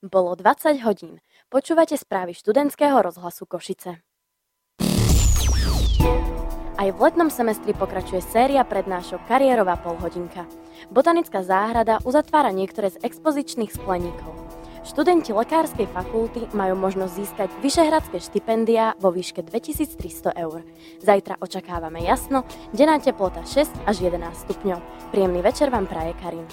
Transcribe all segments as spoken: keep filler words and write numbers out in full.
Bolo dvadsať hodín. Počúvate správy študentského rozhlasu Košice. Aj v letnom semestri pokračuje séria prednášok Kariérová polhodinka. Botanická záhrada uzatvára niektoré z expozičných skleníkov. Študenti lekárskej fakulty majú možnosť získať vyšehradské štipendiá vo výške dvetisíctristo eur. Zajtra očakávame jasno, denná teplota šesť až jedenásť stupňov. Príjemný večer vám praje Karin.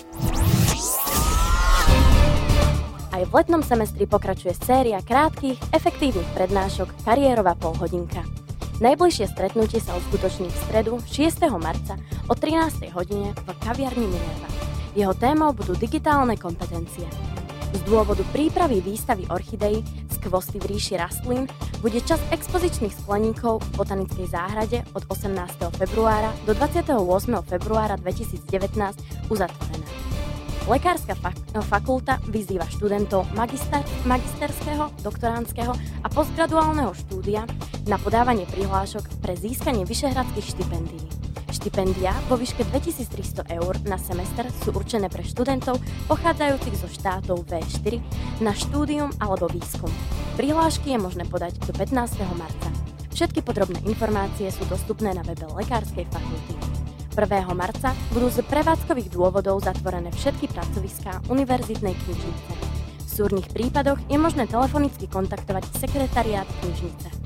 Aj v letnom semestri pokračuje séria krátkych, efektívnych prednášok Kariérová polhodinka. Najbližšie stretnutie sa uskutoční v stredu šiesteho marca o trinástej hodine v kaviarni Minerva. Jeho témou budú digitálne kompetencie. Z dôvodu prípravy výstavy orchideí Skvosty v ríši rastlín bude čas expozičných skleníkov v Botanickej záhrade od osemnásteho februára do dvadsiateho ôsmeho februára dvetisícdevätnásť uzatvorená. Lekárska fak- fakulta vyzýva študentov magister- magisterského, doktoránskeho a postgraduálneho štúdia na podávanie prihlášok pre získanie vyšehradských štipendií. Štipendia vo výške dvetisíctristo eur na semester sú určené pre študentov pochádzajúcich zo štátov vé štyri na štúdium alebo výskum. Prihlášky je možné podať do pätnásteho marca. Všetky podrobné informácie sú dostupné na webe Lekárskej fakulty. prvého marca budú z prevádzkových dôvodov zatvorené všetky pracoviská univerzitnej knižnice. V súrnych prípadoch je možné telefonicky kontaktovať sekretariát knižnice.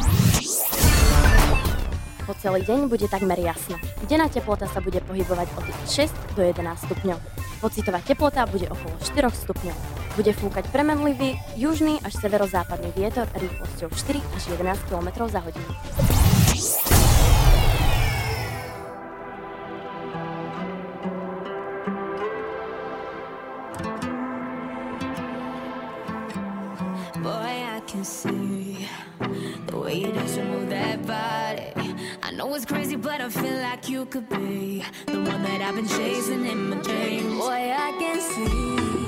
Po celý deň bude takmer jasno. Denná teplota sa bude pohybovať od šesť do jedenásť stupňov. Pocitová teplota bude okolo štyri stupňov. Bude fúkať premenlivý južný až severozápadný vietor rýchlosťou štyri až jedenásť kilometrov za hodinu. Boy, I can see the way you dance and move that body. I know it's crazy, but I feel like you could be the one that I've been chasing in my dreams. Boy, I can see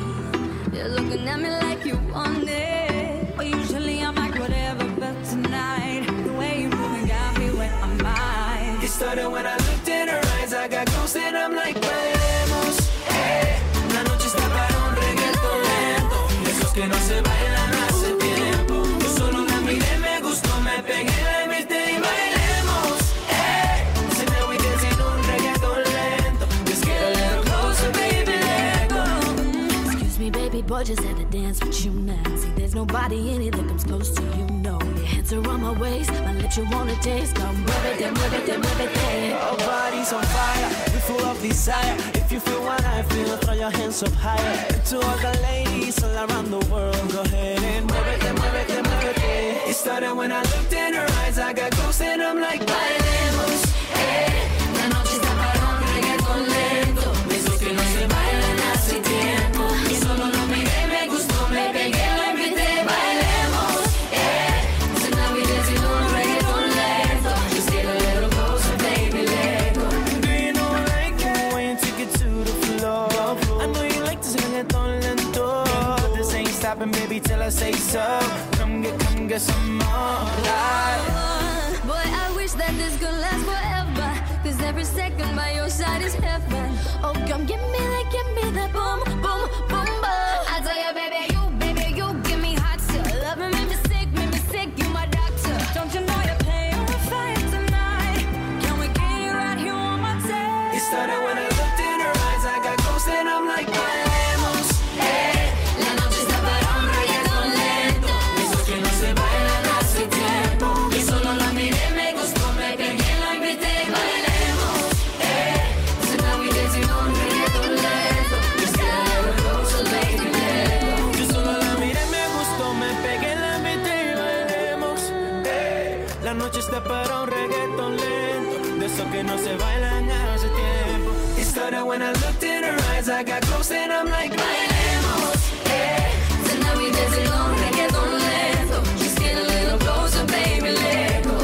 you're looking at me like you want it. But usually I'm like whatever, but tonight the way you moving got me where I'm at. It started when I looked in her eyes. I got close and I'm like, bailemos, hey. La noche está para un reggaeton lento, esos que no se bailan hace tiempo. Yo solo la miré, me gustó, me pegué, la invité y bailemos, hey. So now we dancing un reggaeton lento. Just get a little closer, baby, let go. Excuse me, baby boy, just had to dance with you now. See, there's nobody in it that comes close to you, no. Your hands are on my waist, my lips you wanna taste. Come move it, then move it, then move it, then. Our bodies on fire, we full of desire. If you feel what I feel, throw your hands up higher. To all the ladies all around the world, go ahead and move it, then move it, then move it, then. It started when I looked in her eyes. I got close and I'm like, bailemos, hey. La noche está para un reggaeton lento, esos que no se bailan hace tiempo. Y solo lo miré, me gustó, me pegué, lo invité, bailemos, hey. So now we dancing un reggaeton lento. Just get a little closer, baby, let go. Do you know I like it when you take it to the floor? I know you like this reggaeton lento, but this ain't stopping, baby, till I say so. Come get, come get some more. Like, Boy, I wish that this could last forever, cause every second by your side is heaven. Oh, come give me that, give me that boom, boom, boom, boom. I tell you, baby, you, baby, you give me hot till love me, make me sick, make me sick, you my doctor. Don't you know you're playing with fire tonight? Can we get you right here on my tail? it started when I looked in her eyes. I got close and I'm like, bailemos, hey. La noche está para un reggaeton lento, esos que no se bailan hace tiempo. Y solo la miré, me gustó, me pegué, la invité, bailemos, hey. So now we dancing on reggaeton lento. Just get a little closer, baby, let go. Yo solo la miré, me gustó, me pegué, la invité y bailemos, hey. La noche está para un reggaeton lento, de esos que no se bailan hace tiempo. It started when I looked in her eyes. I got close and I'm like, bailemos, hey. So now we dancing on reggaeton lento. Just get a little closer, baby, let go.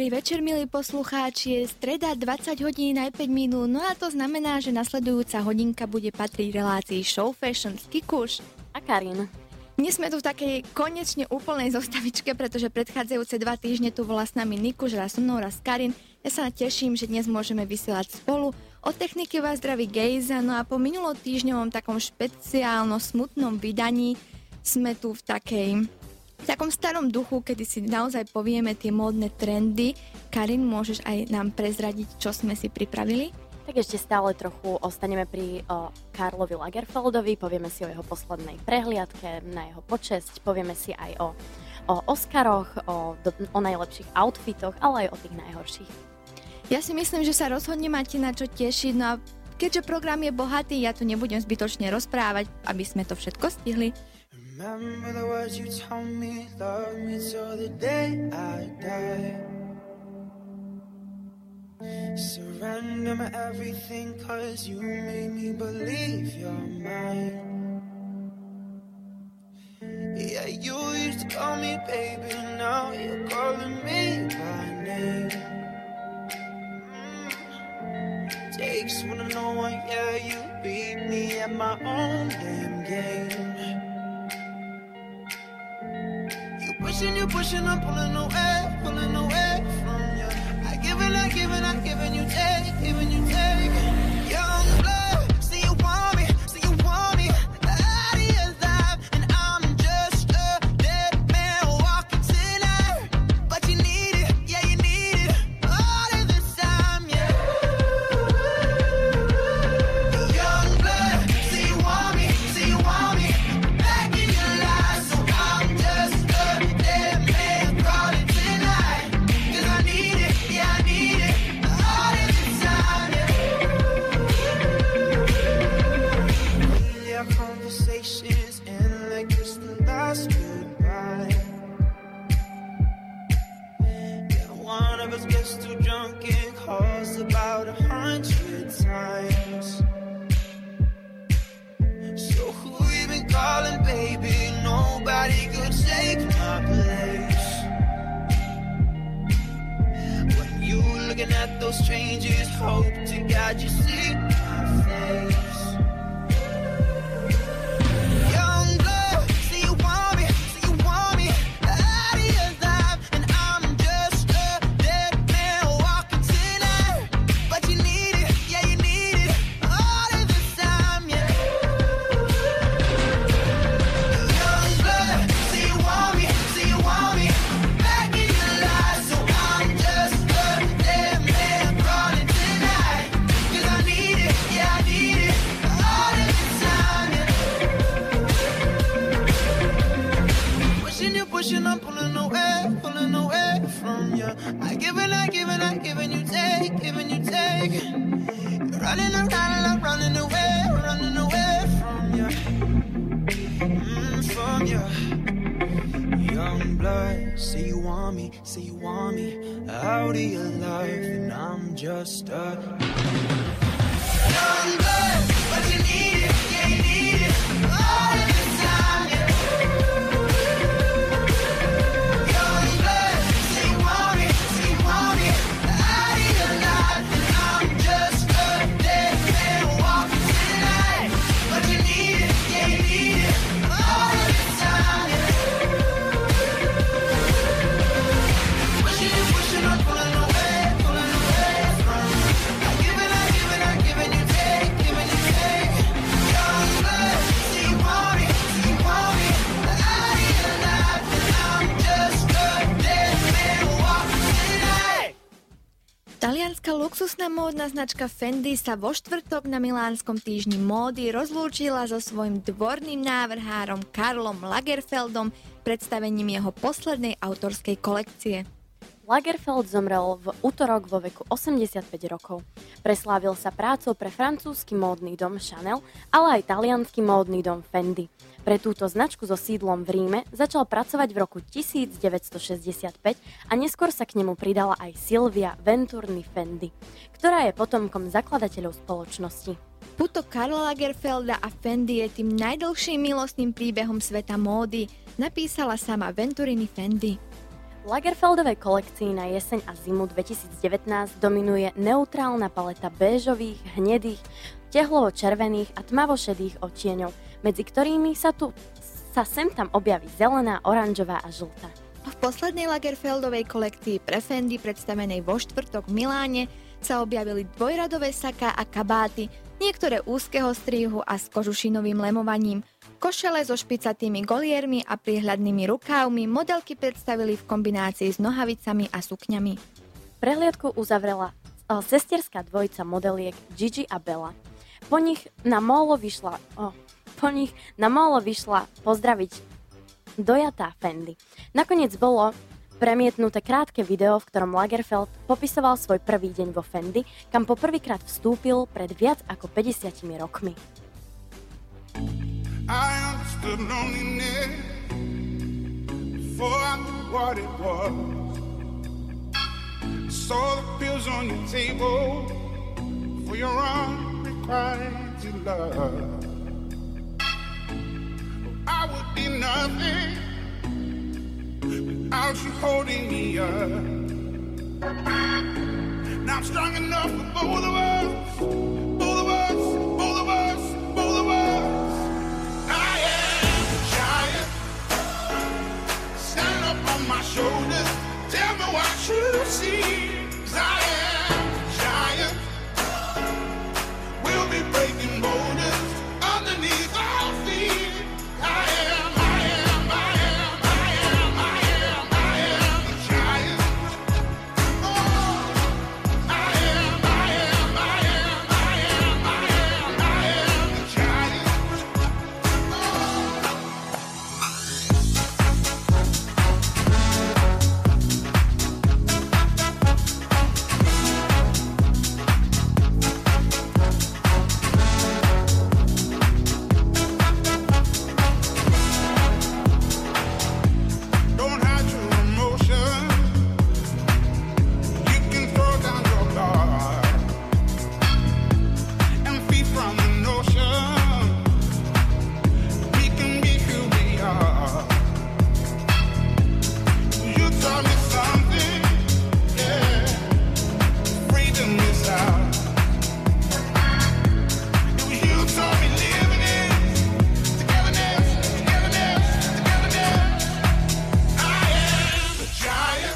Dobrý večer, milí poslucháči, je streda dvadsať hodín aj päť minút, no a to znamená, že nasledujúca hodinka bude patriť relácii Show Fashion s Kikuš a Karin. Dnes sme tu v takej konečne úplnej zostavičke, pretože predchádzajúce dva týždne tu bola s nami Nikuš, raz so mnou, raz Karin. Ja sa teším, že dnes môžeme vysielať spolu. Od techniky vás zdraví Gejza, no a po minulotýždňovom takom špeciálno smutnom vydaní sme tu v takej... v takom starom duchu, kedy si naozaj povieme tie módne trendy. Karin, môžeš aj nám prezradiť, čo sme si pripravili? Tak ešte stále trochu ostaneme pri o, Karlovi Lagerfeldovi, povieme si o jeho poslednej prehliadke na jeho počesť, povieme si aj o, o Oscaroch, o, do, o najlepších outfitoch, ale aj o tých najhorších. Ja si myslím, že sa rozhodne máte na čo tešiť, no a keďže program je bohatý, ja tu nebudem zbytočne rozprávať, aby sme to všetko stihli. Remember the words you told me, love me till the day I die. Surrender my everything, cause you made me believe you're mine. Yeah, you used to call me baby, now you're calling me by name. Mm. Takes one to know one, yeah, you beat me at my own damn game. Pushing you, pushing, I'm pulling away, pulling away from you. I give it, I give it, I give it, you take, giving you take. Young blood, see you want me, see you want me out of your life, and I'm just a dead man walking tonight. But you need it, yeah, you need it all of this time, yeah. Young blood, see you want me, see you want me back in your life, so I'm just conversations end like it's the last goodbye. Yeah, one of us gets too drunk and calls about a hundred times. So who you been calling, baby? Nobody could take my place. When you looking at those strangers, hope to God you see my face. I'm pulling away, pulling away from you. I give it, I give it, I give it, you take, giving you take. You're running around, I'm running away, running away from you, mm, from you. Young blood, say you want me, say you want me out of your life, and I'm just a young blood, but you need it, yeah you need it all of the time, yeah. Talianska luxusná módna značka Fendi sa vo štvrtok na milánskom týždni módy rozlúčila so svojím dvorným návrhárom Karlom Lagerfeldom predstavením jeho poslednej autorskej kolekcie. Lagerfeld zomrel v utorok vo veku osemdesiatpäť rokov. Preslávil sa prácou pre francúzsky módny dom Chanel, ale aj taliansky módny dom Fendi. Pre túto značku so sídlom v Ríme začal pracovať v roku devätnásťstošesťdesiatpäť a neskôr sa k nemu pridala aj Silvia Venturni Fendi, ktorá je potomkom zakladateľov spoločnosti. Puto Karla Lagerfelda a Fendi je tým najdlhším milostným príbehom sveta módy, napísala sama Venturini Fendi. Lagerfeldovej kolekcii na jeseň a zimu dvetisícdevätnásť dominuje neutrálna paleta béžových, hnedých, tehlovo-červených a tmavo-šedých odtieňov, medzi ktorými sa tu sa sem tam objaví zelená, oranžová a žltá. V poslednej Lagerfeldovej kolekcii pre Fendi predstavenej vo štvrtok v Miláne sa objavili dvojradové saká a kabáty, niektoré úzkeho strihu a s kožušinovým lemovaním. Košele so špicatými goliermi a priehľadnými rukávmi modelky predstavili v kombinácii s nohavicami a sukňami. Prehliadku uzavrela sestierská dvojica modeliek Gigi a Bella. Po nich na mólo vyšla, oh, po nich na mólo vyšla pozdraviť dojatá Fendi. Nakoniec bolo premietnuté krátke video, v ktorom Lagerfeld popisoval svoj prvý deň vo Fendi, kam poprvýkrát vstúpil pred viac ako päťdesiatimi rokmi. I understood loneliness before I knew what it was. Saw the pills on your table for your unrequited love. I would be nothing without you holding me up. Now I'm strong enough for both of us, both of us, both of us, both of us. I am a giant. Stand up on my shoulders. Tell me what you see. 'Cause I am a giant. We'll be breaking boulders underneath our feet. I am, I am, I am, I am, I am, I am a giant. Oh, I am, I am, I am, I am, I am, I am a giant. Don't hide your emotion. You can throw down your guard and feed from the notion. We can be who we are. You taught me something, yeah. Freedom is out. It was you taught me living is togetherness, togetherness, togetherness. I am a giant.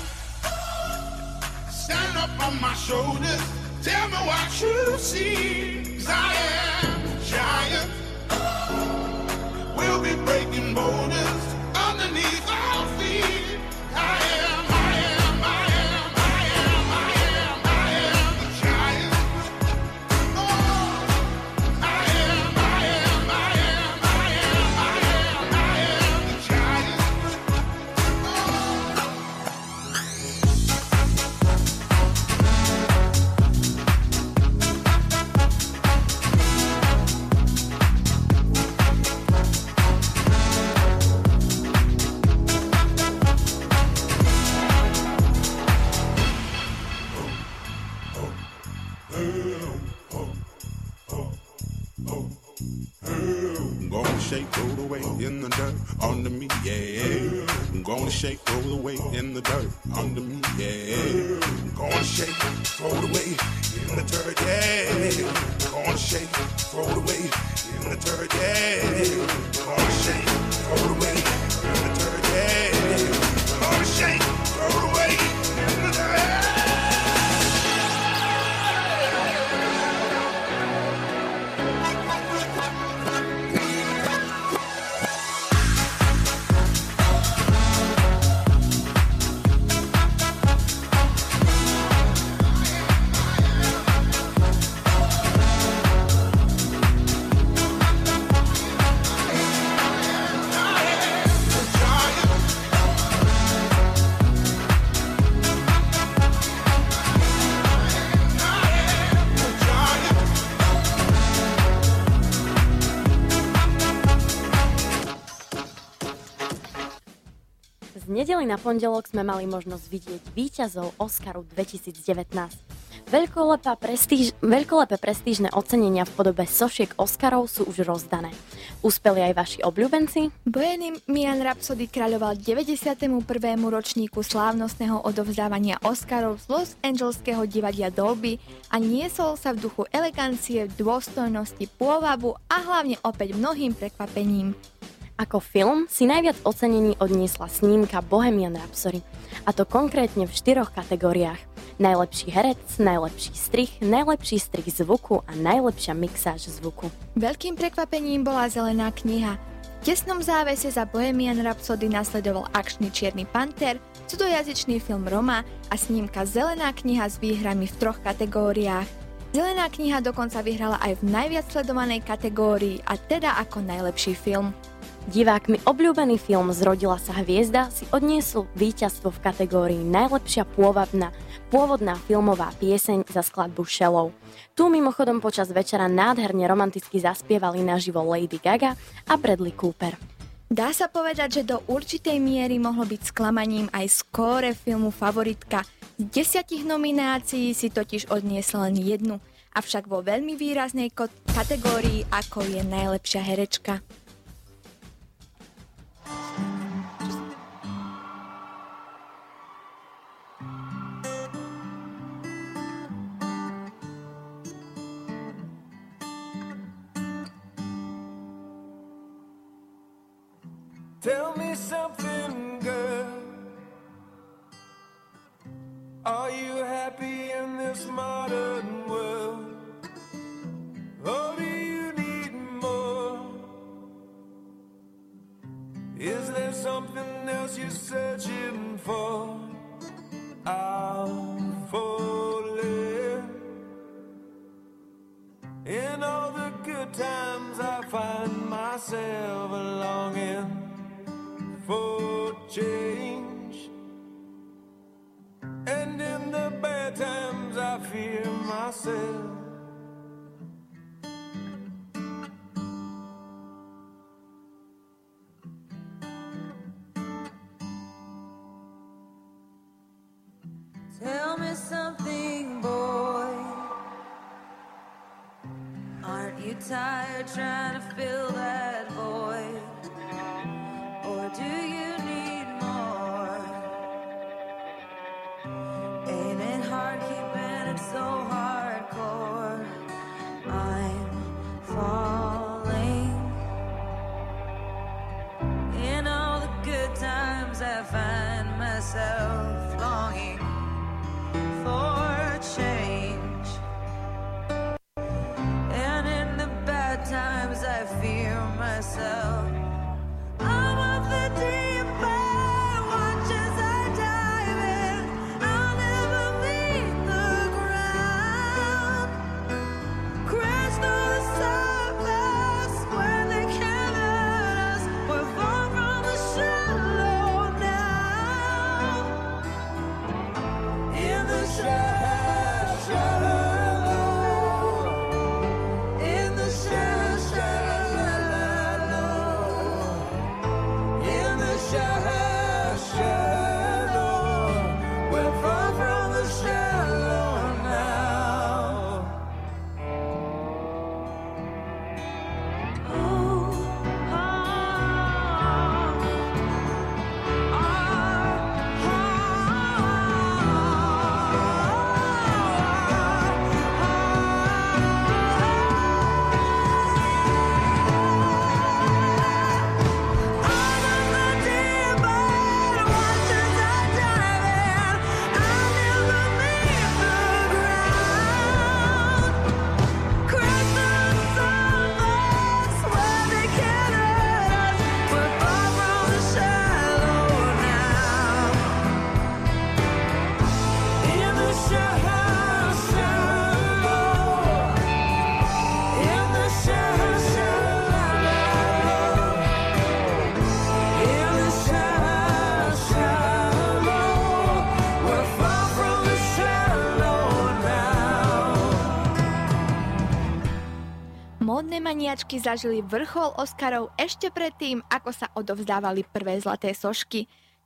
Stand up on my shoulders. Tell me what you see. 'Cause I am a giant. We'll be breaking boulders underneath our feet. I am, I am, I am, I am, I am, I am a giant. Oh, I am, I am, I am, I am, I am, I am a giant. I'm gonna shake, roll away in the dirt under me, yeah. I'm gonna shake, roll away in the dirt under me, yeah. I'm gonna shake, roll away in the dirt, yeah. I'm gonna shake, roll away in the dirt, yeah. I'm gonna shake, roll away in the dirt, yeah. I'm gonna shake, roll away in the dirt. Z nedely na pondelok sme mali možnosť vidieť víťazov Oscaru dvetisícdevätnásť. Veľkolepé, prestíž, veľkolepé prestížne ocenenia v podobe sošiek Oscarov sú už rozdané. Úspeli aj vaši obľúbenci? Bohemian Rhapsody kráľoval deväťdesiatemu prvému ročníku slávnostného odovzdávania Oscarov z Los Angeleského divadla Dolby a niesol sa v duchu elegancie, dôstojnosti, pôvabu a hlavne opäť mnohým prekvapením. Ako film si najviac ocenení odniesla snímka Bohemian Rhapsody, a to konkrétne v štyroch kategóriách. Najlepší herec, najlepší strih, najlepší strih zvuku a najlepšia mixáž zvuku. Veľkým prekvapením bola Zelená kniha. V tesnom závese za Bohemian Rhapsody nasledoval akčný Čierny panter, cudojazyčný film Roma a snímka Zelená kniha s výhrami v troch kategóriách. Zelená kniha dokonca vyhrala aj v najviac sledovanej kategórii, a teda ako najlepší film. Divákmi obľúbený film Zrodila sa hviezda si odniesol víťazstvo v kategórii najlepšia pôvodná, pôvodná filmová pieseň za skladbu Shallow. Tu mimochodom počas večera nádherne romanticky zaspievali naživo Lady Gaga a Bradley Cooper. Dá sa povedať, že do určitej miery mohlo byť sklamaním aj skóre filmu Favoritka. Z desiatich nominácií si totiž odniesla len jednu, avšak vo veľmi výraznej kategórii, ako je najlepšia herečka. Tell me something, girl. Are you happy in this modern world? Or do you need more? Is there something else you're searching for? I'm falling. In all the good times I find myself longing for change, and in the bad times I fear myself. Tell me something, boy. Aren't you tired trying to fill that void? Or do you need more? Ain't it hard keeping it so hardcore? I'm falling. In all the good times I find myself longing for change, and in the bad times I fear myself. Módne maniačky zažili vrchol Oscarov ešte predtým, ako sa odovzdávali prvé zlaté sošky.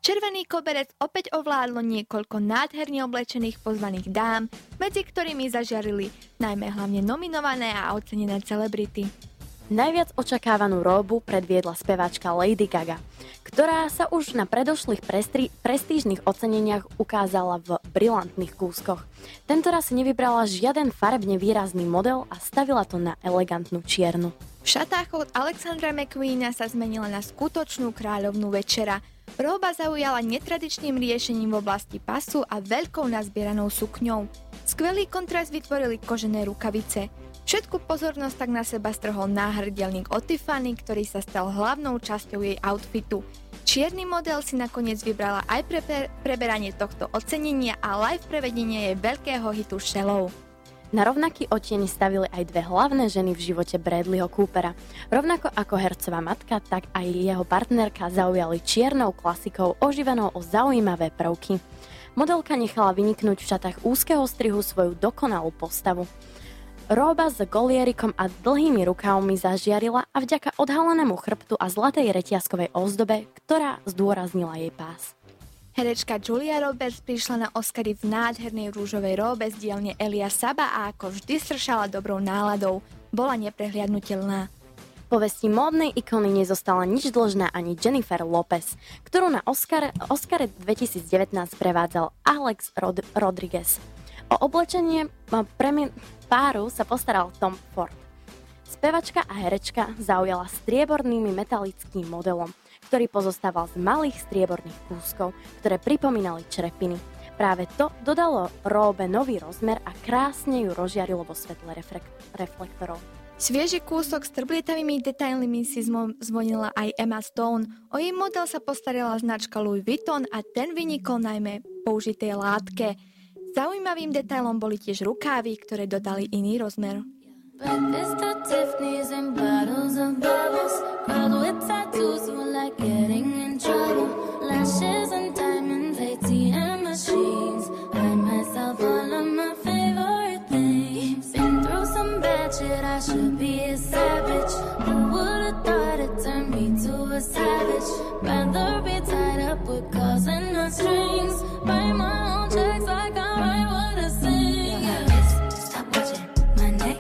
Červený koberec opäť ovládlo niekoľko nádherne oblečených pozvaných dám, medzi ktorými zažiarili najmä hlavne nominované a ocenené celebrity. Najviac očakávanú róbu predviedla speváčka Lady Gaga, ktorá sa už na predošlých prestri- prestížnych oceneniach ukázala v brilantných kúskoch. Tentoraz si nevybrala žiaden farebne výrazný model a stavila to na elegantnú čiernu. V šatách od Alexandra McQueena sa zmenila na skutočnú kráľovnú večera. Róba zaujala netradičným riešením v oblasti pasu a veľkou nazbieranou sukňou. Skvelý kontrast vytvorili kožené rukavice. Všetku pozornosť tak na seba strhol náhrdelník od Tiffany, ktorý sa stal hlavnou časťou jej outfitu. Čierny model si nakoniec vybrala aj pre preberanie tohto ocenenia a live prevedenie jej veľkého hitu Shallow. Na rovnaký odtieň stavili aj dve hlavné ženy v živote Bradleyho Coopera. Rovnako ako hercová matka, tak aj jeho partnerka zaujali čiernou klasikou oživenou o zaujímavé prvky. Modelka nechala vyniknúť v šatách úzkeho strihu svoju dokonalú postavu. Róba s golierikom a dlhými rukávmi zažiarila a vďaka odhalenému chrbtu a zlatej reťazkovej ozdobe, ktorá zdôraznila jej pás. Herečka Julia Roberts prišla na Oscary v nádhernej rúžovej róbe z dielne Elia Saba a ako vždy sršala dobrou náladou. Bola neprehliadnutelná. Povesti módnej ikony nezostala nič dlžná ani Jennifer Lopez, ktorú na Oscar, Oscare dvetisícdevätnásť prevádzal Alex Rod- Rodriguez. O oblečenie premi- páru sa postaral Tom Ford. Spevačka a herečka zaujala strieborným metalickým modelom, ktorý pozostával z malých strieborných kúskov, ktoré pripomínali črepiny. Práve to dodalo róbe nový rozmer a krásne ju rozžiarilo vo svetle reflek- reflektorov. Svieži kúsok s trblietavými detailmi si zvonila aj Emma Stone. O jej model sa postarala značka Louis Vuitton a ten vynikol najmä použitej látke. Zaujímavým detailom boli tiež rukávy, ktoré dodali iný rozmer. Breakfast at Tiffany's and bottles of bubbles. Girls with tattoos who like getting in trouble. Lashes and diamonds, A T M machines. Buy myself all of my favorite things. Been through some bad shit, I should be a savage. Who would've thought it turned me to a savage? Rather be tied up with calls and not strings. Write my own checks like I write what I sing. Stop watching my neck.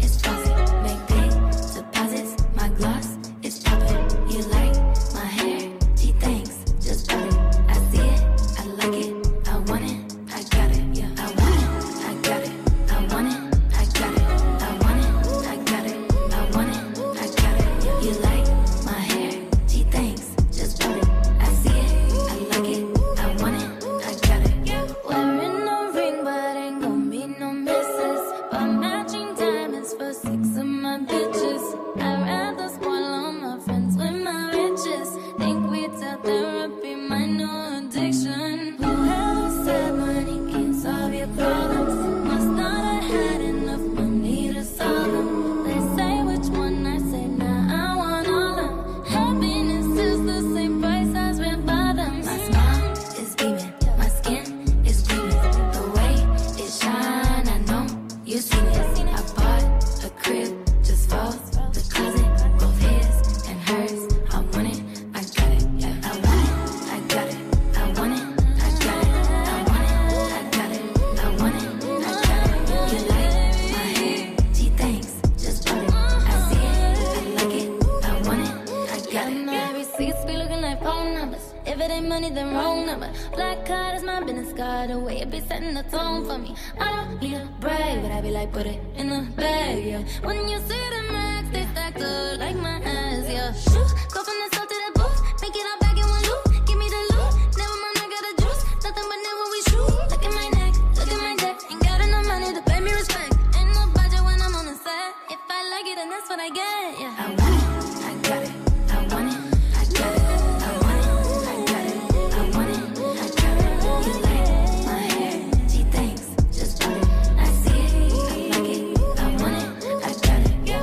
Gloss is poppin', you like my hair? She thinks, just bought it. I see it, I like it, I want it, I got it, yeah. I want it, I got it, I want it, I got it, I want it, I got it, I want it, I got it, yeah. You like my hair? She thinks, just bought it. I see it, I like it, I want it, I got it, yeah. Wearing no ring, but ain't gon' be no misses. But matching diamonds for six of my bitches. I'd rather spoil all my friends with my riches. Think we tell therapy my new addiction. Whoever said money can solve your problems must not have had enough money to solve them. They say which one, I say nah, I want all of them. Happiness is the same price as red bottoms. My smile is beaming, my skin is gleaming. The way it shine, I know you've seen it. I bought a crib just for the closet, both his and hers. I want it, I got it, yeah. I want it, I got it, I want it, I got it, I want it, I got it, I want it, I got it. You like my hair? She thinks, just bought it. I see it, I like it, I want it, I got it. My receipts be looking like phone numbers. If it ain't money, then wrong number. Black card is my business card, the way it be setting the tone for me. I don't need a brag, but I be like, put it in the bag, yeah. When you see the max, they stacked up like my ass, yeah. Shoot, go from the south to the booth, make it all back in one loop. Give me the loot, never mind, I got a juice. Nothing but never we shoot. Look at my neck, look at my deck. Ain't got enough money to pay me respect. Ain't no budget when I'm on the set. If I like it, then that's what I get, yeah. I want it, I got it, I want it, I got it, I want it, I got it, I want it, I got it. You like my hair? She thinks, just bought it. I see it, I like it, I want it, I got it, yeah.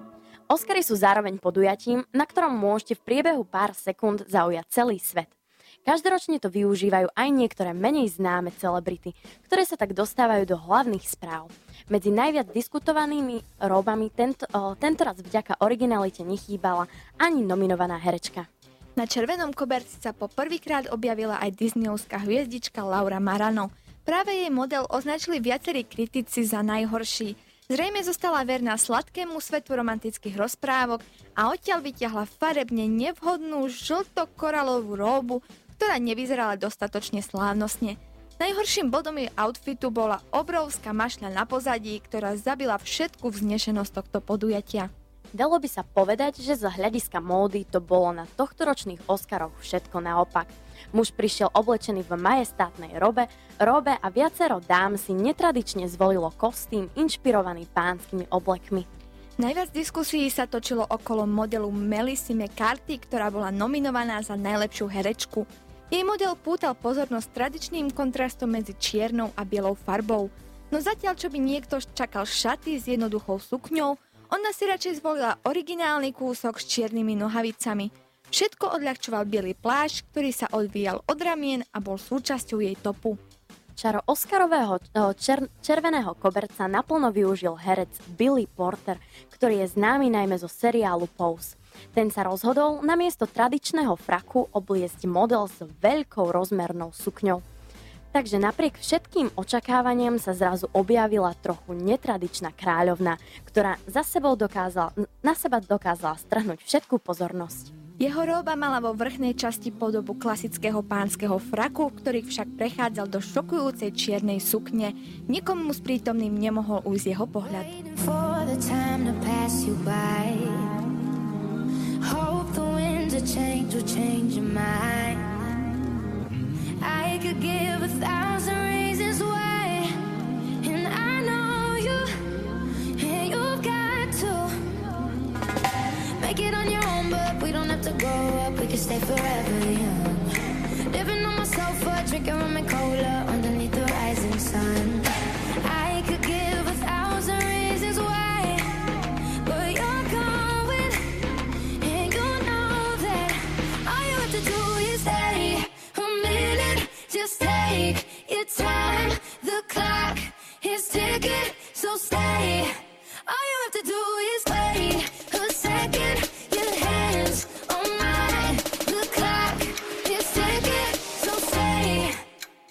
Oscary sú zároveň podujatím, na ktorom môžete v priebehu pár sekúnd zaujať celý svet. Každoročne to využívajú aj niektoré menej známe celebrity, ktoré sa tak dostávajú do hlavných správ. Medzi najviac diskutovanými robami tento, o, tentoraz vďaka originalite nechýbala ani nominovaná herečka. Na červenom koberci sa po prvýkrát objavila aj disneyovská hviezdička Laura Marano. Práve jej model označili viacerí kritici za najhorší. Zrejme zostala verná sladkému svetu romantických rozprávok a odtiaľ vytiahla farebne nevhodnú žlto-koralovú róbu, ktorá nevyzerala dostatočne slávnostne. Najhorším bodom jej outfitu bola obrovská mašľa na pozadí, ktorá zabila všetku vznešenosť tohto podujatia. Dalo by sa povedať, že z hľadiska módy to bolo na tohtoročných Oscaroch všetko naopak. Muž prišiel oblečený v majestátnej robe, robe a viacero dám si netradične zvolilo kostým inšpirovaný pánskymi oblekmi. Najviac diskusí sa točilo okolo modelu Melissy McCarthy, ktorá bola nominovaná za najlepšiu herečku. Jej model pútal pozornosť tradičným kontrastom medzi čiernou a bielou farbou. No zatiaľ, čo by niekto čakal šaty s jednoduchou sukňou, ona si radšej zvolila originálny kúsok s čiernymi nohavicami. Všetko odľahčoval biely plášť, ktorý sa odvíjal od ramien a bol súčasťou jej topu. Čaro Oscarového čer- červeného koberca naplno využil herec Billy Porter, ktorý je známy najmä zo seriálu Pose. Ten sa rozhodol namiesto tradičného fraku obliecť model s veľkou rozmernou sukňou. Takže napriek všetkým očakávaniam sa zrazu objavila trochu netradičná kráľovna, ktorá za sebou dokázala, na seba dokázala strhnúť všetku pozornosť. Jeho róba mala vo vrchnej časti podobu klasického pánskeho fraku, ktorý však prechádzal do šokujúcej čiernej sukne. Nikomu z prítomným nemohol ujsť jeho pohľad. I could give a thousand reasons why, and I know you, and you've got to make it on your own, but we don't have to grow up, we can stay forever young. Living on my sofa, drinking rum and cola underneath the rising sun. I could give a thousand reasons why, but you're going, and you know that all you have to do is stay. Just take your time, the clock is ticking, so stay. All you have to do is wait a second, your hands on mine, the clock is ticking, so stay.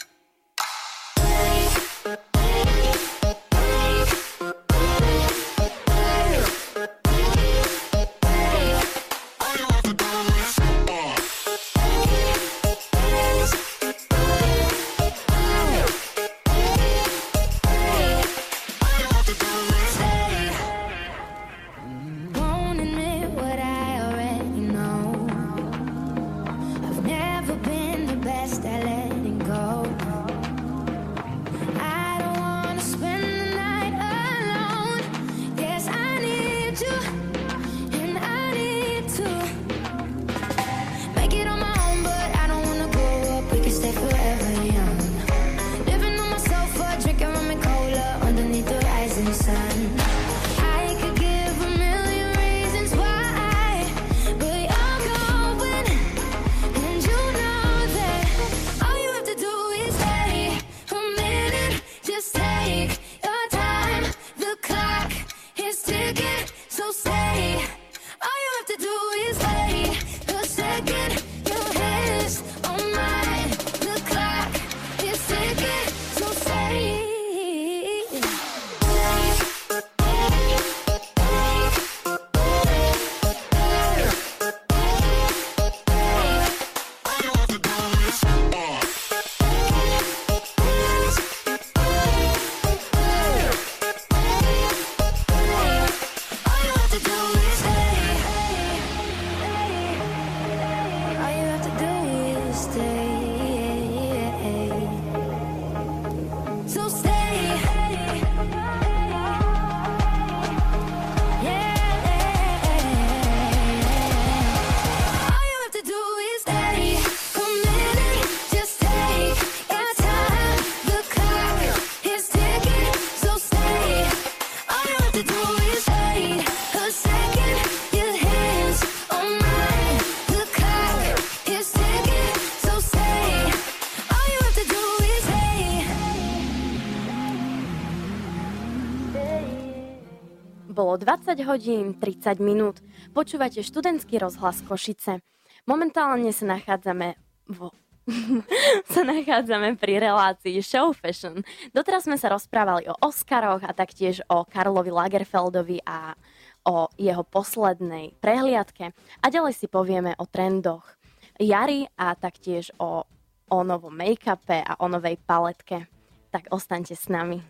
dvadsať hodín tridsať minút. Počúvate študentský rozhlas Košice. Momentálne sa nachádzame vo... sa nachádzame pri relácii Show Fashion. Doteraz sme sa rozprávali o Oscaroch a taktiež o Karlovi Lagerfeldovi a o jeho poslednej prehliadke. A ďalej si povieme o trendoch jary a taktiež o, o novom make-upe a o novej paletke. Tak ostaňte s nami.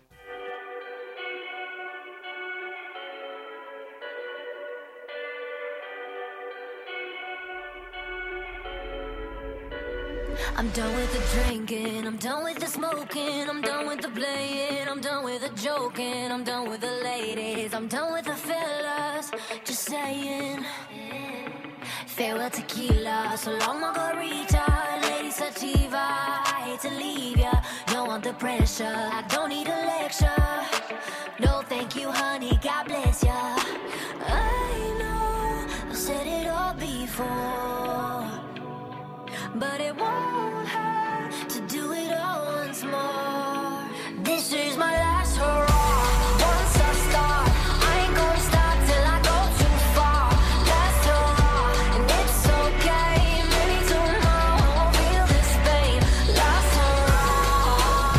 I'm done with the drinking, I'm done with the smoking, I'm done with the playing, I'm done with the joking, I'm done with the ladies, I'm done with the fellas, just saying. Farewell tequila, so long margarita, lady sativa, I hate to leave ya, don't want the pressure, I don't need a lecture, no thank you honey, God bless ya. I know, I've said it all before, but it won't hurt to do it all once more. This is my last hurrah. Once I start, I ain't gonna stop till I go too far. Last hurrah, and it's okay. Maybe tomorrow I won't feel this pain. Last hurrah.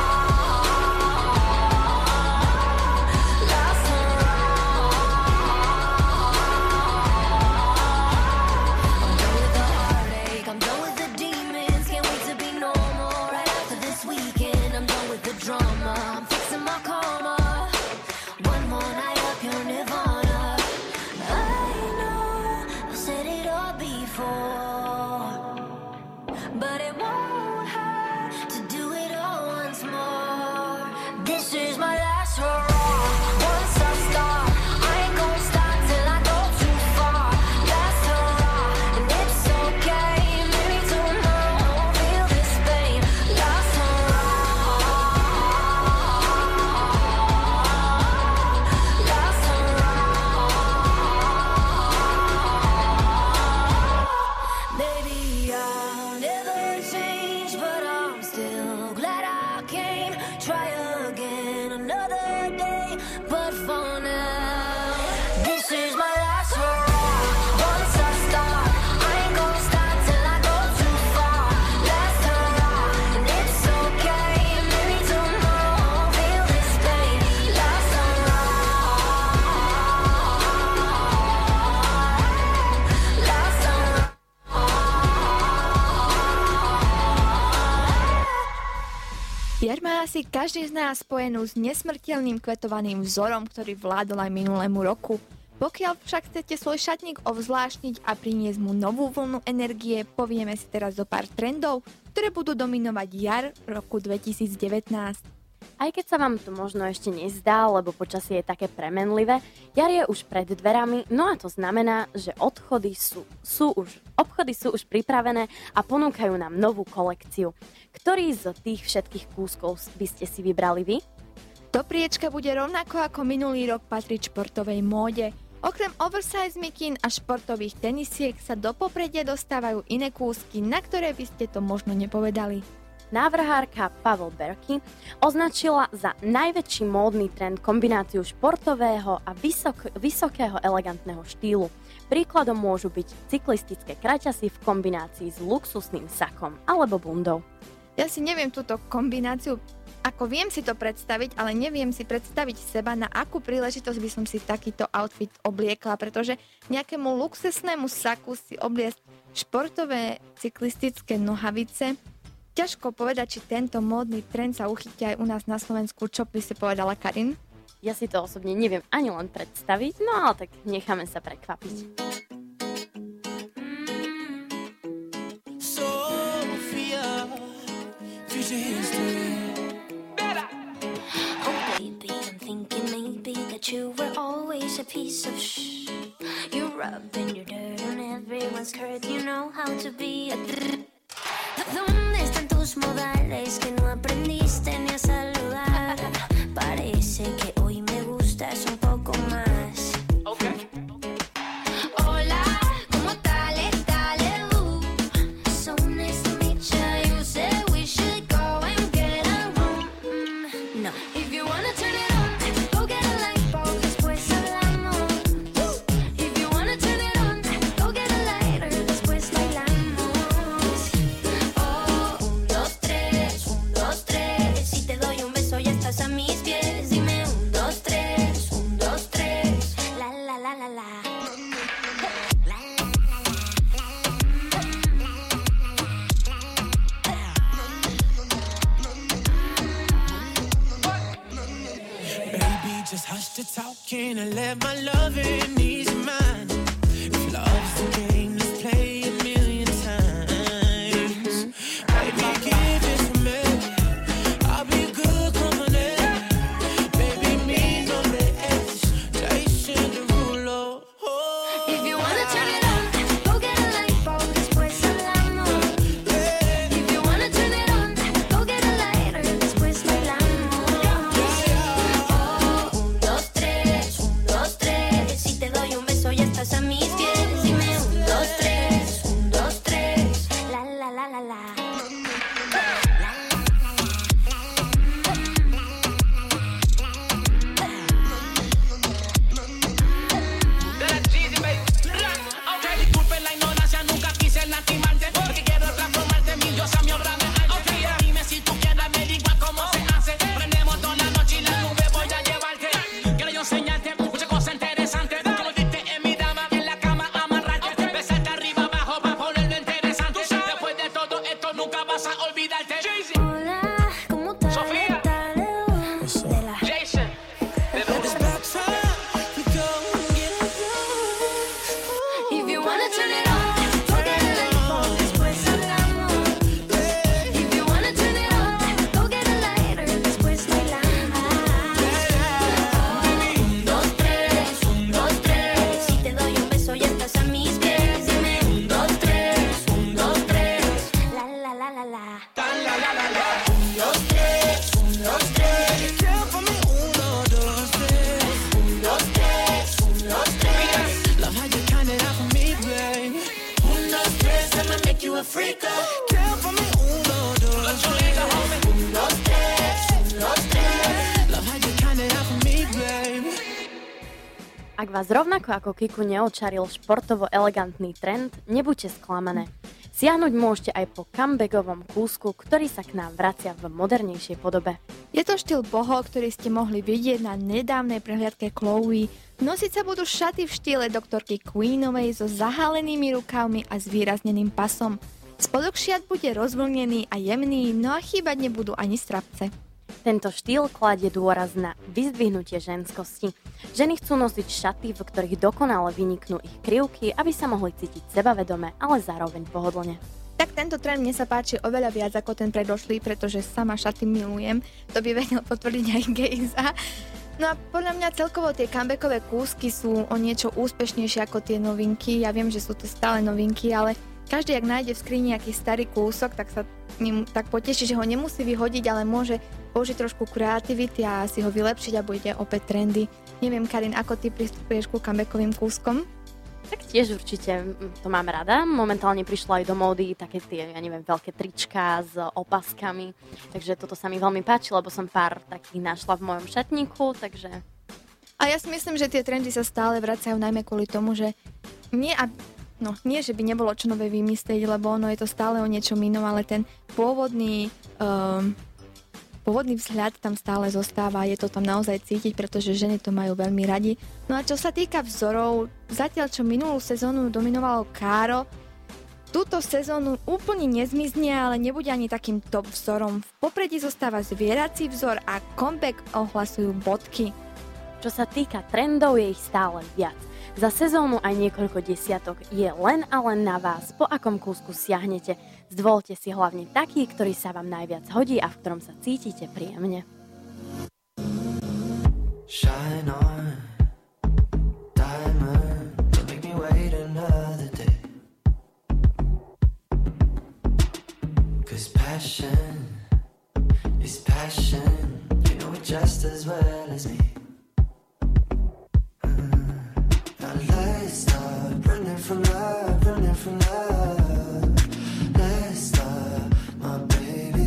Last hurrah. I'm done with the heartache. I'm done with the demons. Can't wait to be normal right after this weekend. I'm done with the drama. I'm fixing my karma. One more night up your nirvana. I know I've said it all before, but it won't hurt to do it all once more. This is my last hurrah. Once I start, I ain't gonna stop till I go too far. Last hurrah, and it's okay. Maybe tomorrow I won't feel this pain. Last hurrah. Last hurrah. Maybe I'll never change, but I'm still glad I came. Try again another day, but for now, this is my last hurrah. Once I start, I ain't gonna stop till I go too far. Last hurrah, and it's okay. Maybe tomorrow I won't feel this pain. Last hurrah. Last hurrah. Jar má asi každý z nás spojenú s nesmrteľným kvetovaným vzorom, ktorý vládol aj minulému roku. Pokiaľ však chcete svoj šatník ovzvláštniť a priniesť mu novú vlnu energie, povieme si teraz zo pár trendov, ktoré budú dominovať jar roku dvetisícdevätnásť. Aj keď sa vám to možno ešte nezdá, lebo počasie je také premenlivé, jar je už pred dverami, no a to znamená, že odchody sú, sú už, obchody sú už pripravené a ponúkajú nám novú kolekciu. Ktorý z tých všetkých kúskov by ste si vybrali vy? Do priečka bude rovnako ako minulý rok patriť športovej móde. Okrem oversize mikín a športových tenisiek sa do popredia dostávajú iné kúsky, na ktoré by ste to možno nepovedali. Návrhárka Pavel Berky označila za najväčší módny trend kombináciu športového a vysok, vysokého elegantného štýlu. Príkladom môžu byť cyklistické kraťasy v kombinácii s luxusným sakom alebo bundou. Ja si neviem túto kombináciu, ako viem si to predstaviť, ale neviem si predstaviť seba, na akú príležitosť by som si takýto outfit obliekla, pretože nejakému luxusnému saku si obliecť športové cyklistické nohavice. Ťažko povedať, či tento módny trend sa uchytí aj u nás na Slovensku. Čo by si povedala, Karin? Ja si to osobne neviem ani len predstaviť, no ale tak necháme sa prekvapiť. Sophia, future history. Oh baby, I'm thinking maybe that you were always a piece of shh. You're rubbing your dirt on everyone's skirt. You know how to be a d- ¿Dónde están tus modales que no aprendiste ni a saludar? Parece que hoy me gustas un poco más. Okay. Hola, ¿cómo tal? Dale, uh. So nice to meet ya. You said we should go and get a room. Mm, no. If you wanna turn it on, go get a light bulb. Después hablamos. can I let my loving ease your mind? If love's the game, let's play a million times. Baby, give it to me. I'll be good company. Baby, me no less. Jason Derulo. Oh. If you wanna turn it on, go get a light bulb, después hablamos. If you wanna turn it on, go get a lighter, después bailamos. Oh, un, dos, tres, un, dos, tres. Si te doy un beso ya estás a mis pies. Dime un, dos, tres, un, dos, tres. La, la, la, la, la. Ok, disculpe la ignorancia, nunca quise lastimarte, porque quiero transformarte en mi diosa, mi obra de arte. Ok, dime si tú quieres, me digo cómo se hace. Prendemos toda la noche y la nube voy a llevarte. Quiero yo enseñarte muchas cosas interesantes. Como viste en mi dama, en la cama amarrarte. Besarte arriba abajo para ponerlo interesante. Después de todo esto nunca vas a olvidarte. Hola, ¿cómo estás? Sofía. De la Jason, it's about time we go and get it on. If you wanna turn it on, go get a light bulb, después hablamos. If you wanna turn it on, go get a lighter, después bailamos. Un, dos, tres, un, dos, tres. Si te doy un beso ya estás a mis pies. Dime un, dos, tres, un, dos, tres. La, la, la, la, la. Un, dos, tres, un, dos, tres. Count for me, uno, dos, tres. Un, dos, tres, un, dos, tres. Love how you count it out for me, babe. Un, dos, tres, I'ma make you a freak up. Count for me, uno, dos, tres. Un, dos, tres, un, dos, tres. Love how you count it out for me, babe. Ak vás rovnako ako Kiku neočaril športovo elegantný trend, nebuďte sklamané. Siahnuť môžete aj po comebackovom kúsku, ktorý sa k nám vracia v modernejšej podobe. Je to štýl boho, ktorý ste mohli vidieť na nedávnej prehliadke Chloe. Nosiť sa budú šaty v štýle doktorky Queenovej so zahalenými rukavmi a zvýrazneným pasom. Spodok šiat bude rozvlnený a jemný, no a chýbať nebudú ani strapce. Tento štýl kladie dôraz na vyzdvihnutie ženskosti. Ženy chcú nosiť šaty, v ktorých dokonale vyniknú ich krivky, aby sa mohli cítiť sebavedome, ale zároveň pohodlne. Tak tento trend mne sa páči oveľa viac ako ten predošlý, pretože sama šaty milujem. To by vedel potvrdiť aj Gejza. No a podľa mňa celkovo tie comebackové kúsky sú o niečo úspešnejšie ako tie novinky. Ja viem, že sú to stále novinky, ale každý, ak nájde v skrini nejaký starý kúsok, tak sa ním tak poteší, že ho nemusí vyhodiť, ale môže použiť trošku kreativity a si ho vylepšiť a bude opäť trendy. Neviem, Karin, ako ty pristupuješ ku comebackovým kúskom? Tak tiež určite to mám rada. Momentálne prišlo aj do módy také tie, ja neviem, veľké tričká s opaskami. Takže toto sa mi veľmi páči, lebo som pár takých našla v mojom šatníku, takže... A ja si myslím, že tie trendy sa stále vracajú najmä kvôli tomu, že nie, a, no, nie že by nebolo čo nové vymyslieť, lebo ono je to stále o niečom inom, ale ten pôvodný... Um, Pôvodný vzhľad tam stále zostáva, je to tam naozaj cítiť, pretože ženy to majú veľmi radi. No a čo sa týka vzorov, zatiaľ čo minulú sezónu dominovalo Káro, túto sezónu úplne nezmizne, ale nebude ani takým top vzorom. V popredí zostáva zvierací vzor a comeback ohlasujú bodky. Čo sa týka trendov, je ich stále viac. Za sezónu aj niekoľko desiatok. Je len a len na vás, po akom kúsku siahnete. Zvolte si hlavne taký, ktorý sa vám najviac hodí a v ktorom sa cítite príjemne. Shine on, diamond, don't make me wait another day. 'Cause passion is passion, you know it just as well as me. Now let's start running from love, running from love. Let's start, my baby.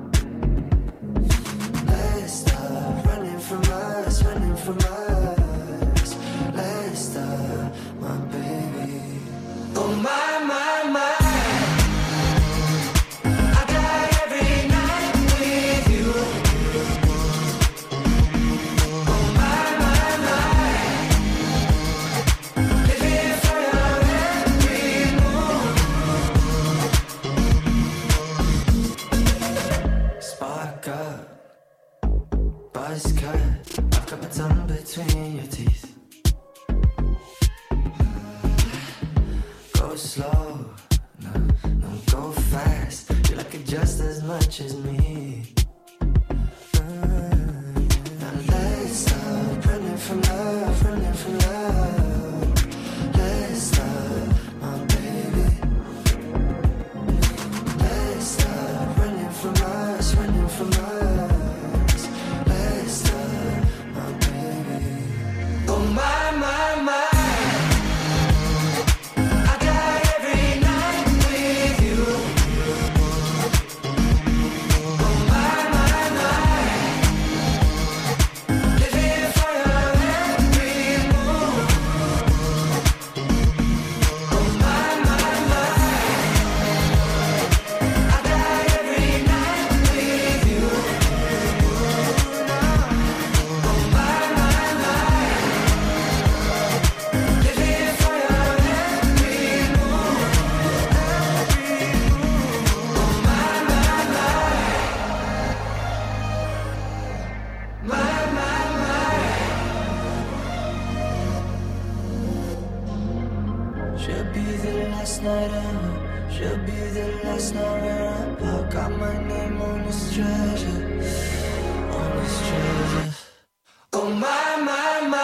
Let's start running from us, running from us. Let's start, my baby. Oh my, my, my. I got every night with you. Oh my, my, my. Living for your every move. Spark up, buzz cut. I've got my tongue between your teeth. go slow, no, don't go fast. You like it just as much as me. Uh, now let's stop running from love, running from love. Let's stop, my baby. Let's stop running from us, running from us. Let's stop, my baby. Oh my, my, my. Should be the last night ever. Should be the last night where I put. Got my name on this treasure, on this treasure. Oh my, my, my.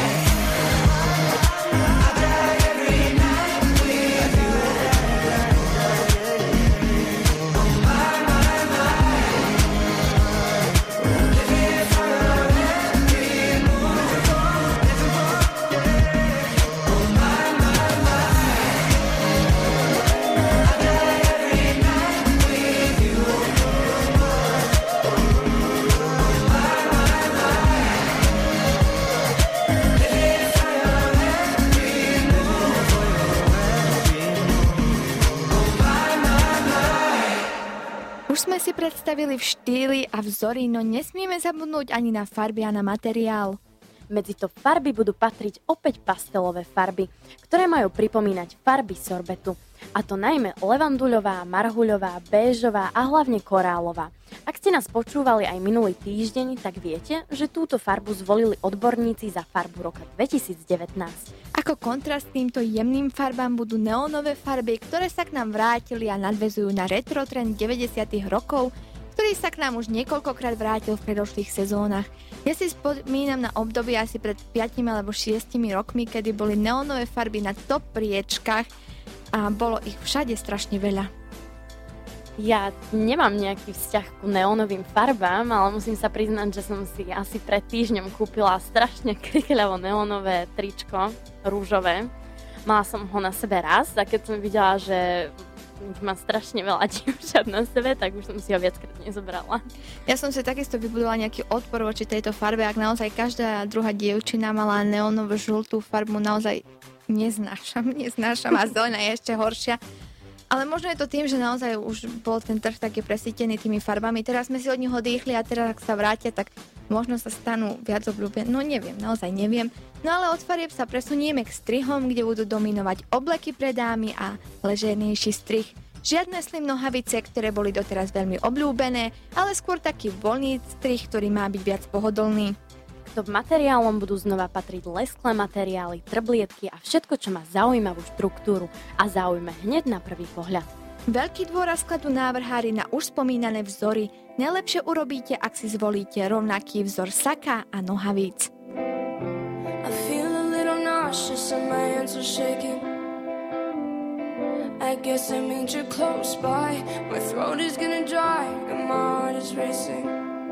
Už sme si predstavili v štýli a vzory, no nesmieme zabudnúť ani na farby a na materiál. Medzi to farby budú patriť opäť pastelové farby, ktoré majú pripomínať farby sorbetu. A to najmä levanduľová, marhuľová, béžová a hlavne korálová. Ak ste nás počúvali aj minulý týždeň, tak viete, že túto farbu zvolili odborníci za farbu roka dvetisícdevätnásť. Ako kontrast týmto jemným farbám budú neónové farby, ktoré sa k nám vrátili a nadväzujú na retro trend deväťdesiatych rokov, ktorý sa k nám už niekoľkokrát vrátil v predošlých sezónach. Ja si spomínam na obdobie asi pred piatimi alebo šiestimi rokmi, kedy boli neónové farby na top priečkách a bolo ich všade strašne veľa. Ja nemám nejaký vzťah ku neónovým farbám, ale musím sa priznať, že som si asi pred týždňom kúpila strašne krikľavo neónové tričko, rúžové. Mala som ho na sebe raz a keď som videla, že má strašne veľa dievčat na sebe, tak už som si ho viackrát nezobrala. Ja som si takisto vybudovala nejaký odpor voči tejto farbe, ak naozaj každá druhá dievčina mala neónovú žltú farbu, naozaj neznášam, neznášam a zelená je ešte horšia. Ale možno je to tým, že naozaj už bol ten trh taký presýtený tými farbami. Teraz sme si od nich odýchli a teraz, ak sa vrátia, tak možno sa stanú viac obľúbené. No neviem, naozaj neviem. No ale od farieb sa presunieme k strihom, kde budú dominovať obleky pre dámy a ležernejší strih. Žiadne slim nohavice, ktoré boli doteraz veľmi obľúbené, ale skôr taký voľný strih, ktorý má byť viac pohodlný. K materiálom budú znova patriť lesklé materiály, trblietky a všetko, čo má zaujímavú štruktúru a zaujme hneď na prvý pohľad. Veľký dôraz kladú návrhári na už spomínané vzory. Najlepšie urobíte, ak si zvolíte rovnaký vzor saka a nohavíc. I feel a little nauseous and my hands are shaking. I guess it means you're close by. My throat is gonna dry and my heart is racing.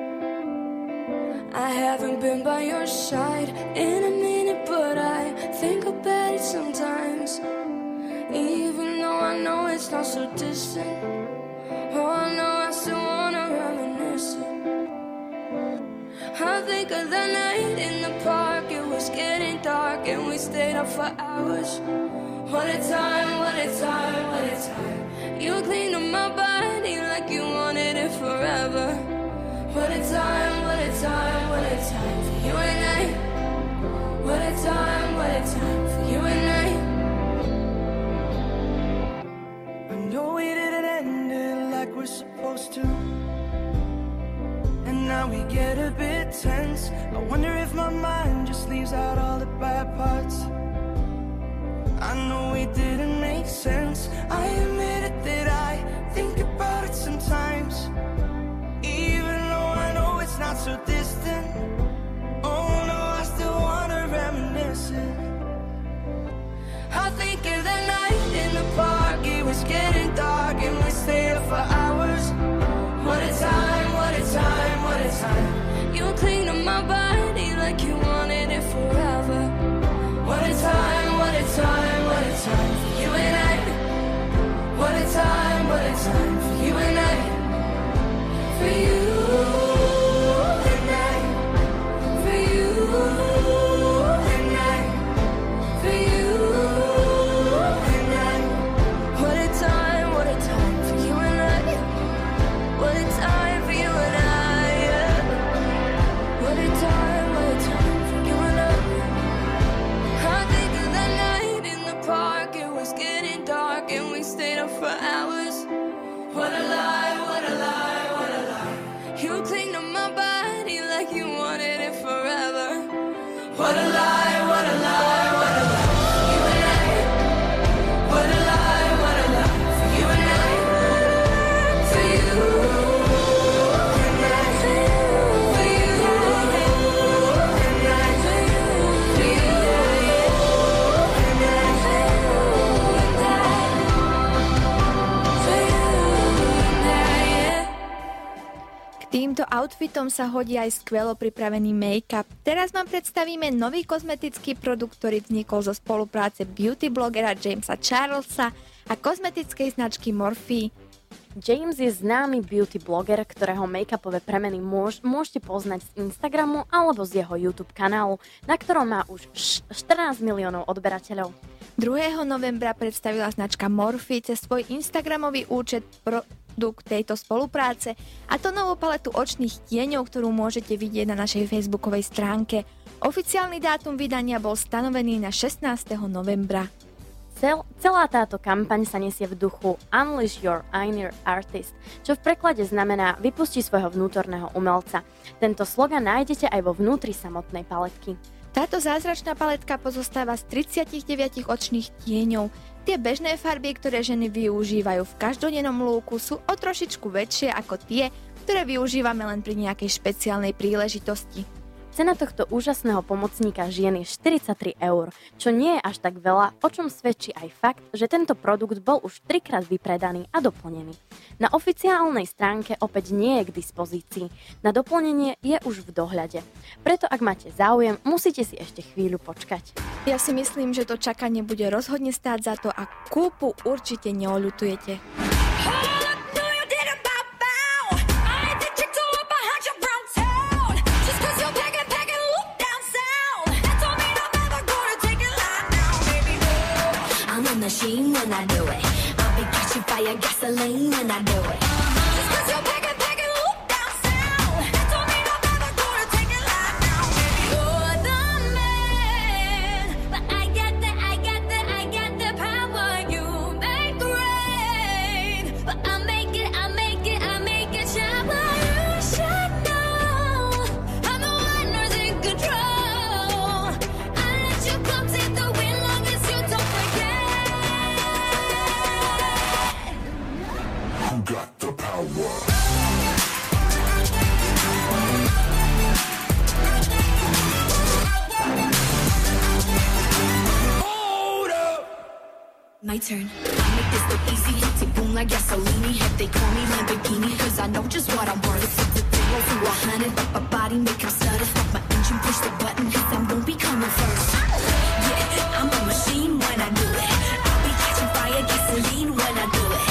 I haven't been by your side in a minute, but I think about it sometimes. Even though I know it's not so distant. Oh, I know I still wanna reminisce it. I think of the night in the park. It was getting dark and we stayed up for hours. What a time, what a time, what a time. You cleaned up my body like you wanted it forever. What a time, what a time, what a time for you and I. What a time, what a time for you and I. I know we didn't end it like we're supposed to, and now we get a bit tense. I wonder if my mind just leaves out all the bad parts. I know we didn't make sense. I admit it that I think about it sometimes, even though I know it's not so distant. Oh no, I still wanna reminisce it. I think of the night in the park, it was getting dark and we stayed up for hours. What a time, what a time, what a time. You cling to my body like you wanted it forever. What a time, what a time, what a time for you and I. What a time, what a time for you and I. For you and I. For you and I. For you and I. What a time, what a time for you and I. What a time for you and I. Yeah. What a time, what a time for you and I. I think of the night in the park, it was getting dark and we stayed up for hours. What a lie, what a lie, what a lie. You cling to my body like you wanted it forever. What a lie, what a lie, what a lie. You and I. What a lie, what a lie. For you and I. For you and I. For you and I. For you and I. K týmto outfitom sa hodí aj skvelo pripravený make-up. Teraz vám predstavíme nový kozmetický produkt, ktorý vznikol zo spolupráce beauty blogera Jamesa Charlesa a kozmetickej značky Morphe. James je známy beauty blogger, ktorého make-upové premeny môž, môžete poznať z Instagramu alebo z jeho YouTube kanálu, na ktorom má už štrnásť miliónov odberateľov. druhého novembra predstavila značka Morphe cez svoj Instagramový účet produkt tejto spolupráce, a to novú paletu očných tieňov, ktorú môžete vidieť na našej facebookovej stránke. Oficiálny dátum vydania bol stanovený na šestnásteho novembra. Cel, celá táto kampaň sa nesie v duchu Unleash your inner artist, čo v preklade znamená vypusti svojho vnútorného umelca. Tento slogan nájdete aj vo vnútri samotnej paletky. Táto zázračná paletka pozostáva z tridsaťdeväť očných tieňov. Tie bežné farby, ktoré ženy využívajú v každodennom lúku, sú o trošičku väčšie ako tie, ktoré využívame len pri nejakej špeciálnej príležitosti. Cena tohto úžasného pomocníka žien je štyridsaťtri eur, čo nie je až tak veľa, o čom svedčí aj fakt, že tento produkt bol už trikrát vypredaný a doplnený. Na oficiálnej stránke opäť nie je k dispozícii, na doplnenie je už v dohľade. Preto ak máte záujem, musíte si ešte chvíľu počkať. Ja si myslím, že to čakanie bude rozhodne stáť za to a kúpu určite neoľutujete. Machine when I do it. I'll be catching fire, gasoline when I do it. Just cause you're packing, packing, loop down sound. That don't mean I'm never gonna take it live now, baby. You're the man, but I got the, I got the, I got the power. You make rain, but I make it, I make it, I make it shower. You should know, I'm the one who's in control. I let you come take the win long as you don't forget. Got the power. Hold up. My turn. I make this look easy. Take boom like gasoline. If they call me Lamborghini, cause I know just what I'm worth. It's a zero to a hundred. My body make him stutter. My engine push the button, cause I'm gonna be coming first. Yeah, I'm a machine when I do it. I'll be catching fire, gasoline when I do it.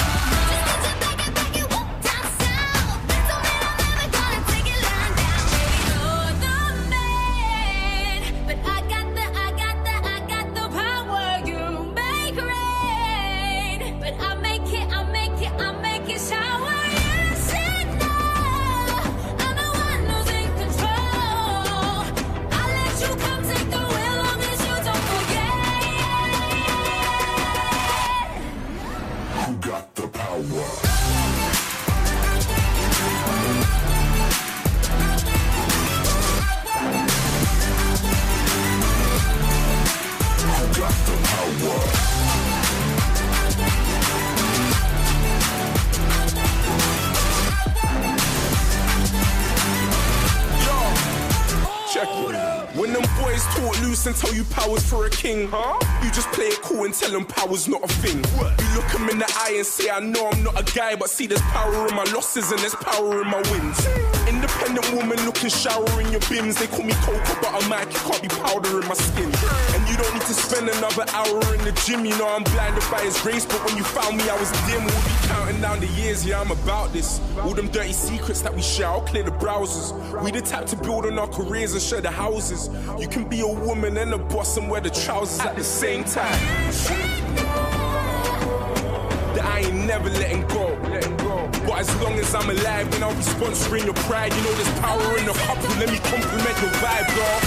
truce and tell you power's for a king. Huh? You just play it cool and tell them power's not a thing. You look them in the eye and say, I know I'm not a guy, but see there's power in my losses and there's power in my wins. Independent woman looking shower in your bins. They call me Coca, but I'm Mike, you can't be powder in my skin. And you don't need to spend another hour in the gym. You know I'm blinded by his grace, but when you found me I was dim. We'll be counting down the years, yeah I'm about this. All them dirty secrets that we share, I'll clear the browsers. We the type to build on our careers and share the houses. You can be a woman and a boss and wear the trousers at the same time. That I ain't never letting go, letting go. But as long as I'm alive, then I'll be sponsoring your pride. You know there's power in the couple, let me compliment your vibe, girl.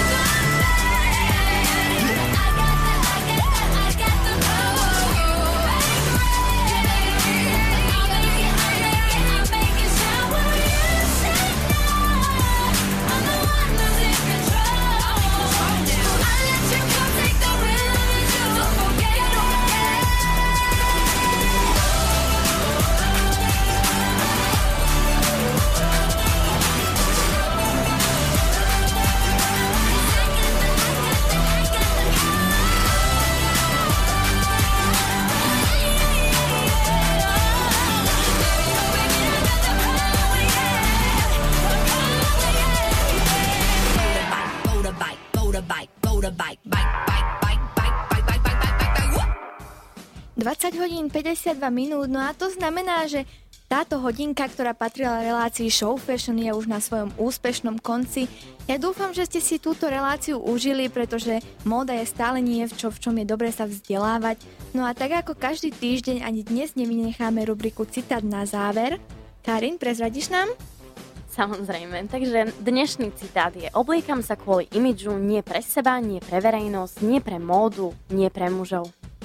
dvadsať hodín päťdesiatdva minút, no a to znamená, že táto hodinka, ktorá patrila relácii Show Fashion, je už na svojom úspešnom konci. Ja dúfam, že ste si túto reláciu užili, pretože móda je stále niečo, v čom je dobre sa vzdelávať. No a tak ako každý týždeň, ani dnes nevynecháme rubriku Citát na záver. Karin, prezradíš nám? Samozrejme, takže dnešný citát je: obliekam sa kvôli imidžu, nie pre seba, nie pre verejnosť, nie pre módu, nie pre mužov.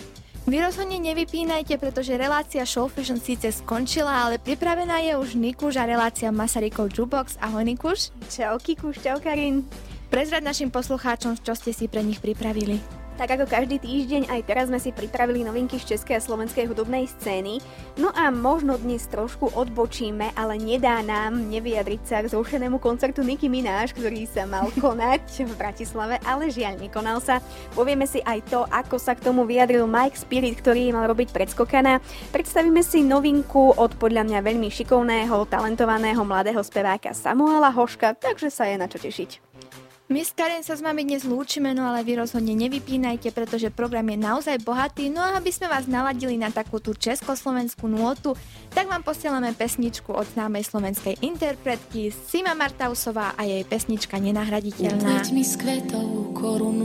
Vy rozhodne nevypínajte, pretože relácia Show Fashion síce skončila, ale pripravená je už Nikuš a relácia Masarykov Jukebox. Ahoj Nikuš. Čau Kikuš, čau Karin. Prezrať našim poslucháčom, čo ste si pre nich pripravili. Tak ako každý týždeň, aj teraz sme si pripravili novinky z českej a slovenskej hudobnej scény. No a možno dnes trošku odbočíme, ale nedá nám nevyjadriť sa k zrušenému koncertu Nicki Minaj, ktorý sa mal konať v Bratislave, ale žiaľ nekonal sa. Povieme si aj to, ako sa k tomu vyjadril Mike Spirit, ktorý mal robiť predskokana. Predstavíme si novinku od podľa mňa veľmi šikovného, talentovaného mladého speváka Samuela Hoška, takže sa je na čo tešiť. My s Karen sa s vami dnes lúčime, no ale vy rozhodne nevypínajte, pretože program je naozaj bohatý. No a aby sme vás naladili na takú tú československú nôtu, tak vám posielame pesničku od známej slovenskej interpretky Sima Martausová a jej pesnička Nenahraditeľná. Upleť mi z kvetov korunu.